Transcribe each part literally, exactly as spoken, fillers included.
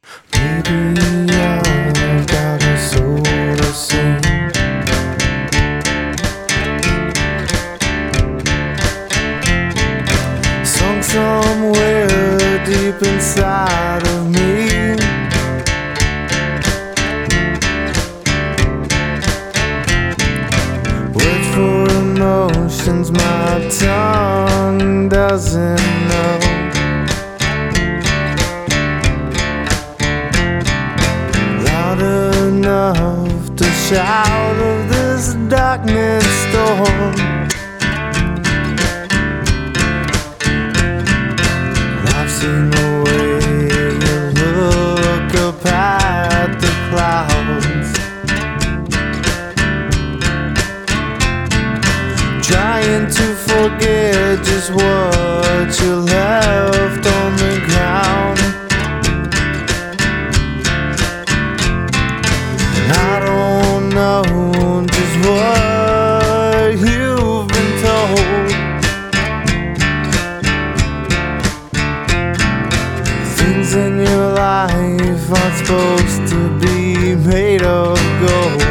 Maybe I've got a soul to sing. Sung somewhere deep inside of me. Words for emotions my tongue doesn't know. Enough to shout of this darkness storm. I've seen the way you look up at the clouds, trying to forget just what you left on the ground. I don't know just what you've been told. Things in your life aren't supposed to be made of gold.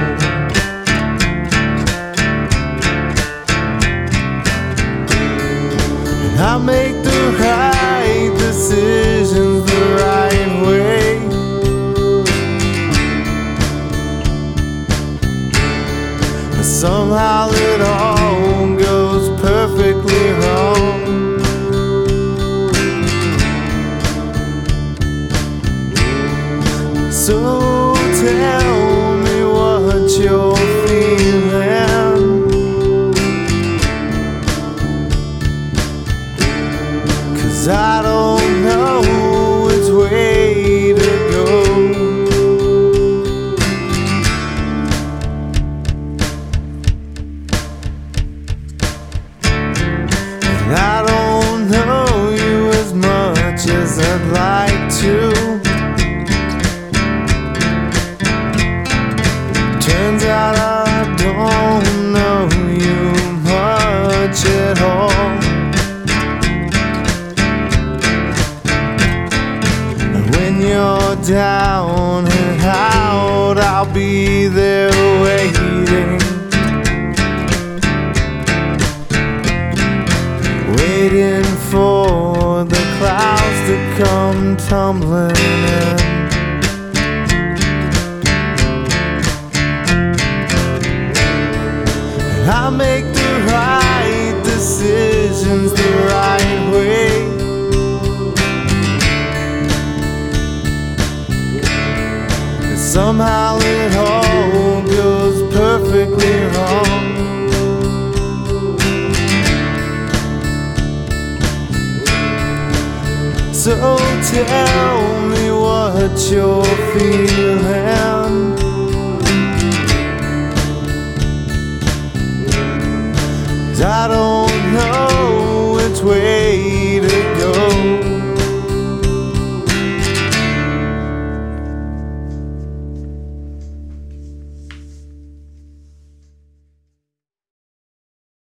And I make the right decisions the right way. Somehow it all goes perfectly wrong. So tell me what you're feeling, 'cause I don't know which way to go. I don't know you as much as I'd like to. Turns out I don't know you much at all. And when you're down and out, I'll be there waiting. Waiting for the clouds to come tumbling in. And I make the right decisions the right way. And somehow it all goes perfectly wrong. So tell me what you're feeling,